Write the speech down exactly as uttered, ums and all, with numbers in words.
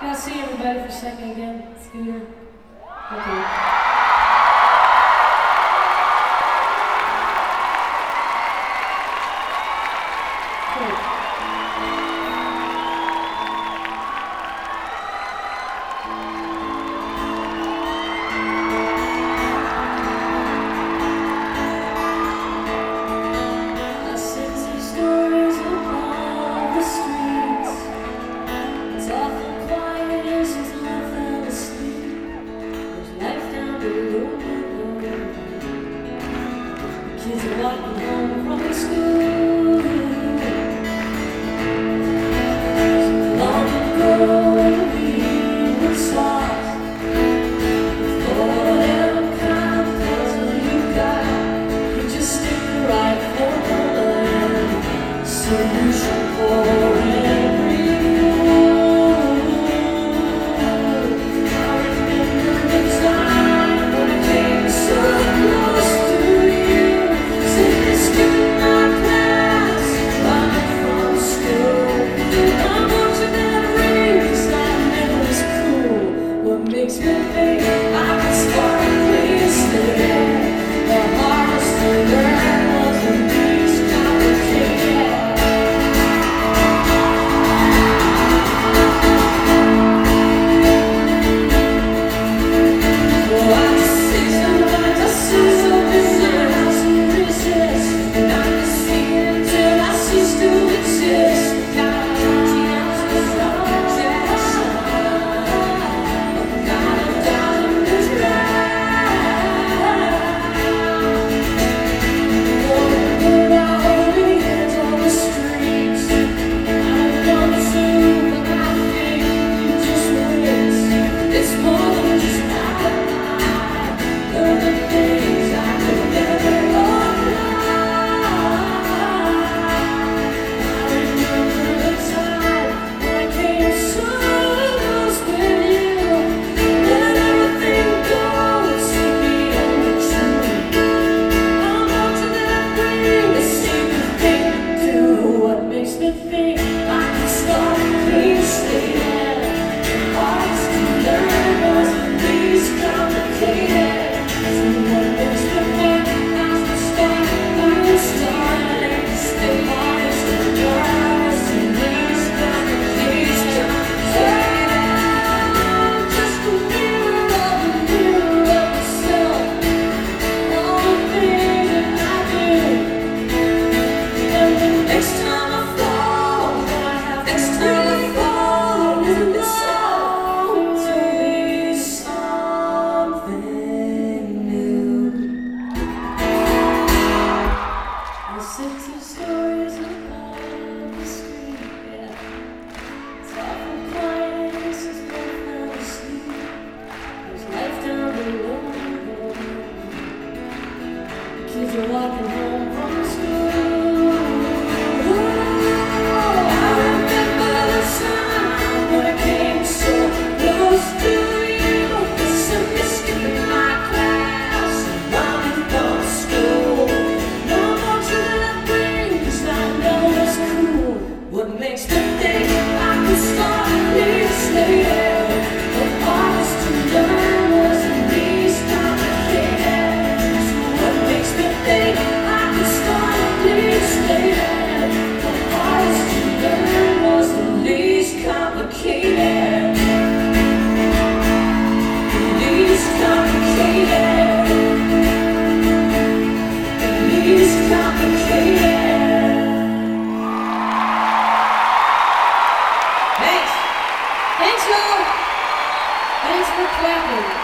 Can I see everybody for a second again? Scooter. Okay. Kids are walking home from school. Long ago we were soft. For whatever kind of puzzle you got, you just stick the right formula in. Solution for every rule. I remember the time when I came so close. Makes me think I can start a place there. The hardest to learn wasn't these complicated. Oh, I just see sometimes I see something that I can resist, and I can see it until I cease to exist. Kids are walking home from school. Oh, I remember the time when I came so close to you. Some biscuit in my class, running from school. No more children brings, I know it's cool. What makes me think I could start at least later? The hardest to learn wasn't these complicated. What makes me think I could start at least later? The hardest to learn was the least complicated. The least complicated. The least complicated. Thanks. Thanks, y'all. Thanks for clapping.